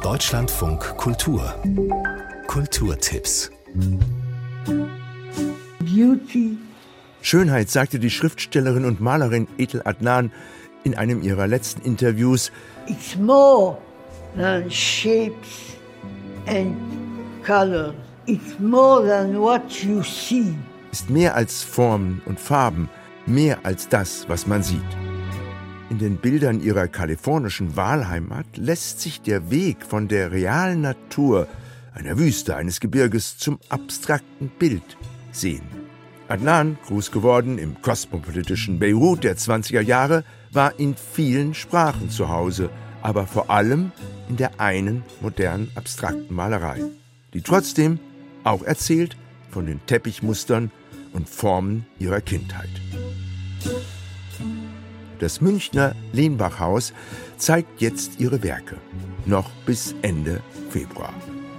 Deutschlandfunk Kultur. Kulturtipps. Beauty. Schönheit, sagte die Schriftstellerin und Malerin Ethel Adnan in einem ihrer letzten Interviews, It's more than shapes and colors. It's more than what you see. ist mehr als Formen und Farben, mehr als das, was man sieht. In den Bildern ihrer kalifornischen Wahlheimat lässt sich der Weg von der realen Natur, einer Wüste, eines Gebirges, zum abstrakten Bild sehen. Adnan, groß geworden im kosmopolitischen Beirut der 20er Jahre, war in vielen Sprachen zu Hause, aber vor allem in der einen modernen abstrakten Malerei, die trotzdem auch erzählt von den Teppichmustern und Formen ihrer Kindheit. Das Münchner Lenbachhaus zeigt jetzt ihre Werke, noch bis Ende Februar.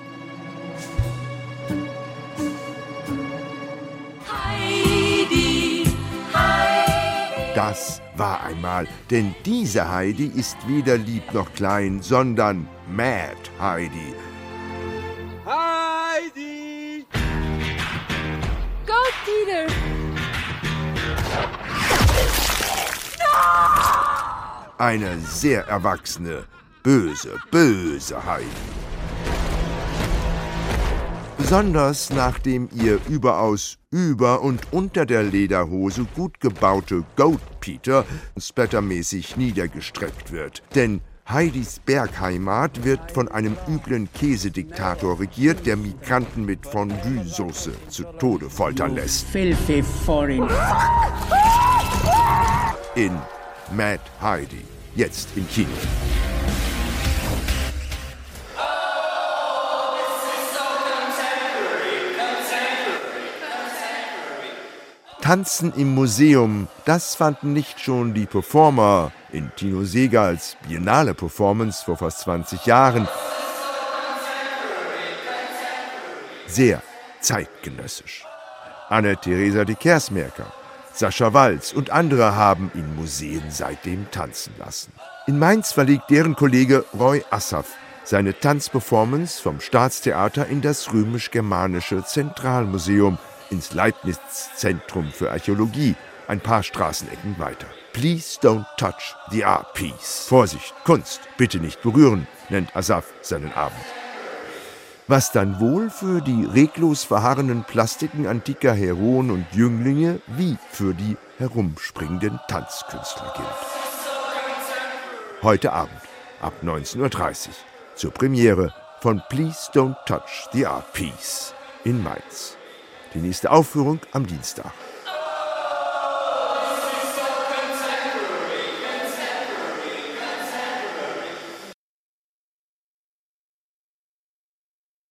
Heidi, Heidi. Das war einmal, denn diese Heidi ist weder lieb noch klein, sondern Mad Heidi. Heidi! Go, Peter! Eine sehr erwachsene, böse Heidi. Besonders nachdem ihr überaus über und unter der Lederhose gut gebaute Goat Peter splattermäßig niedergestreckt wird. Denn Heidis Bergheimat wird von einem üblen Käsediktator regiert, der Migranten mit Fondue-Soße zu Tode foltern lässt. Filthy foreign. In Mad Heidi, jetzt im Kino. Tanzen im Museum, das fanden nicht schon die Performer in Tino Segals Biennale-Performance vor fast 20 Jahren sehr zeitgenössisch. Anne-Theresa de Kersmerker, Sascha Walz und andere haben in Museen seitdem tanzen lassen. In Mainz verlegt deren Kollege Roy Assaf seine Tanzperformance vom Staatstheater in das römisch-germanische Zentralmuseum, ins Leibniz-Zentrum für Archäologie, ein paar Straßenecken weiter. Please don't touch the art piece. Vorsicht, Kunst, bitte nicht berühren, nennt Assaf seinen Abend. Was dann wohl für die reglos verharrenden Plastiken antiker Heroen und Jünglinge wie für die herumspringenden Tanzkünstler gilt. Heute Abend, ab 19:30 Uhr, zur Premiere von Please Don't Touch the Art Piece in Mainz. Die nächste Aufführung am Dienstag.